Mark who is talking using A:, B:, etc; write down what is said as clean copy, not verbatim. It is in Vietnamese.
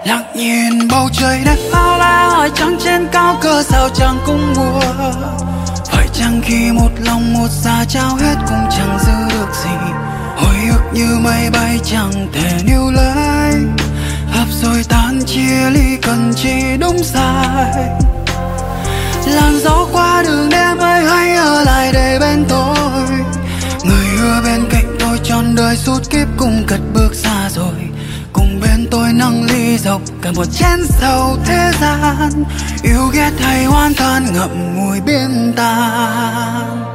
A: Lặng nhìn bầu trời đất bao la, hỏi trăng trên cao cờ sao chẳng cũng mùa. Phải chăng khi một lòng một dạ trao hết cũng chẳng giữ được gì. Hồi ức như mây bay chẳng thể níu lấy, hợp rồi tan chia ly cần chi đúng sai. Làn gió qua đường đêm ơi hãy ở lại đây bên tôi. Người hứa bên cạnh tôi trọn đời suốt kiếp cùng cất bước xa rồi. Cùng bên tôi nâng ly dọc cả một chén sầu thế gian. Yêu ghét hay oán than ngậm ngùi biến tan.